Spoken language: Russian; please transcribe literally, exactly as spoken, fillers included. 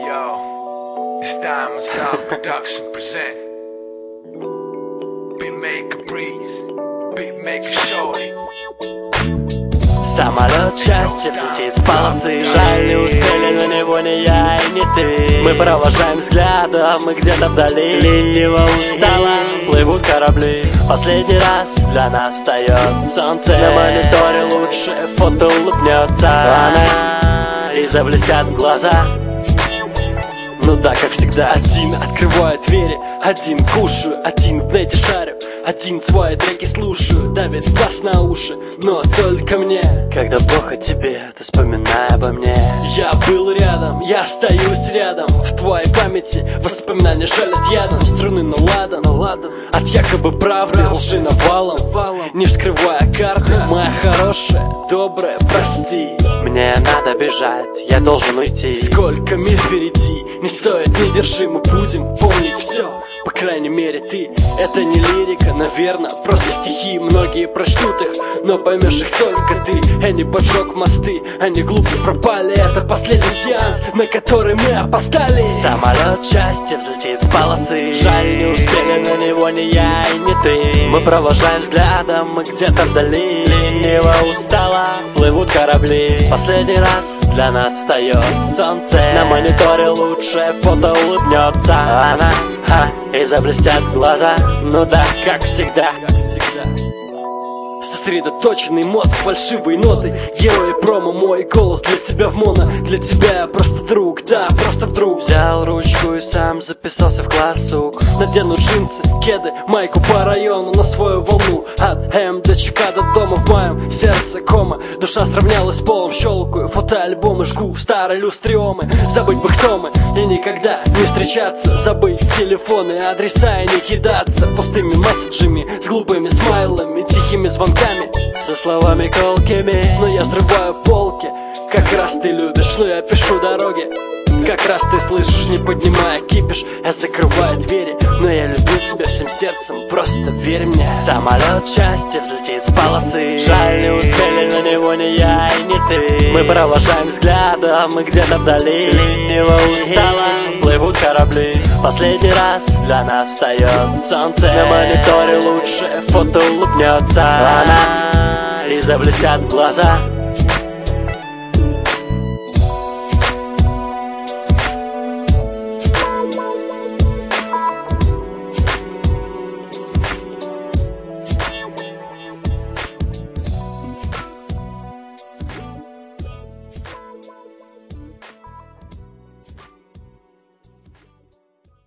yo, it's Diamond Style Production present Beatmaker Breeze, Beatmaker Shorty. Самолет счастья взлетит с полосы. Жаль, не успели, на него не я и не ты. Мы провожаем взглядом, мы где-то вдали. Лениво устало плывут корабли. Последний раз для нас встает солнце. На мониторе лучше фото улыбнется она, и заблестят глаза. Ну да, как всегда, один открываю двери, один кушаю, один в нете шарю, один свои треки слушаю, давит бас на уши, но только мне. Когда плохо тебе, ты вспоминай обо мне. Я был рядом, я остаюсь рядом. В твоей памяти воспоминания жалят ядом. Струны на ладан, на ладан. От якобы правды, лжи навалом, не вскрывая карты. Моя хорошая, добрая, прости. Мне надо бежать, я должен уйти. Сколько миль впереди, не стоит, не держи, мы будем помнить все. По крайней мере ты, это не лирика, наверное, просто стихи. Многие прочтут их, но поймешь их только ты. Я не поджег мосты, они глупо пропали. Это последний сеанс, на который мы опоздали. Самолет счастья взлетит с полосы. Жаль, не успели, на него не я и не ты. Мы провожаем взглядом, мы где-то вдали. Лениво устало плывут корабли. Последний раз для нас встает солнце. На мониторе лучшее фото улыбнется она, ха, и заблестят глаза. Ну да, как всегда. Сосредоточенный мозг, фальшивые ноты. Герои промо, мой голос для тебя в моно. Для тебя я просто друг, да, просто вдруг взял ручку и сам записался в классук. Надену джинсы, кеды, майку по району на свою волну. От М до ЧК до дома, в моем сердце кома. Душа сравнялась с полом, щелкаю фотоальбомы, жгу старые люстриомы. Забыть бы кто мы и никогда не встречаться. Забыть телефоны, адреса и не кидаться пустыми месседжами, с глупыми смайлами, тихими звонками, со словами колкими. Но я взрываю полки, как раз ты любишь. Но я пишу дороги, как раз ты слышишь, не поднимая кипиш. Я закрываю двери, но я люблю тебя всем сердцем, просто верь мне. Самолет счастья взлетит с полосы. Жаль, не успели, на него не я и не ты. Мы провожаем взглядом, мы где-то вдали. Лениво устало плывут корабли. Последний раз для нас встает солнце. На мониторе лучше фото улыбнется она, и заблестят глаза.